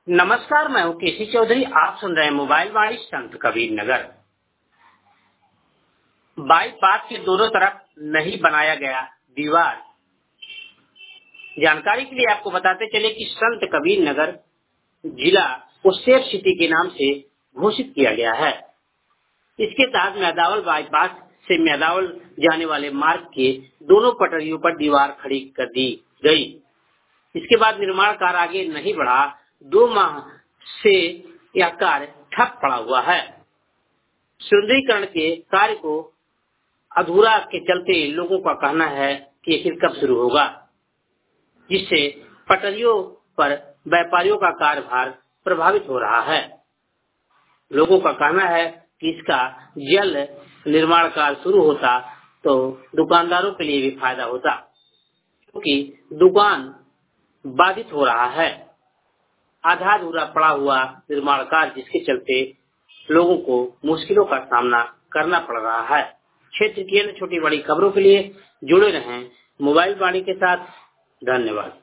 नमस्कार, मैं हूँ केसी चौधरी। आप सुन रहे हैं मोबाइल वाणी संत कबीर नगर। बाईपास के दोनों तरफ नहीं बनाया गया दीवार। जानकारी के लिए आपको बताते चले कि संत कबीर नगर जिला उस्सेर सिटी के नाम से घोषित किया गया है। इसके तहत मैदावल बाईपास से मैदावल जाने वाले मार्ग के दोनों पटरियों पर दीवार खड़ी कर दी गई। इसके बाद निर्माण कार्य आगे नहीं बढ़ा। 2 माह से यह कार्य ठप पड़ा हुआ है। सुंदरीकरण के कार्य को अधूरा के चलते लोगों का कहना है कि आखिर कब शुरू होगा, जिससे पटरियों पर व्यापारियों का कार्यभार प्रभावित हो रहा है। लोगों का कहना है कि इसका जल्द निर्माण कार्य शुरू होता तो दुकानदारों के लिए भी फायदा होता, क्योंकि दुकान बाधित हो रहा है। आधा अधूरा पड़ा हुआ निर्माण कार्य, जिसके चलते लोगों को मुश्किलों का सामना करना पड़ रहा है। क्षेत्र की अन्य छोटी बड़ी खबरों के लिए जुड़े रहें मोबाइल वाणी के साथ। धन्यवाद।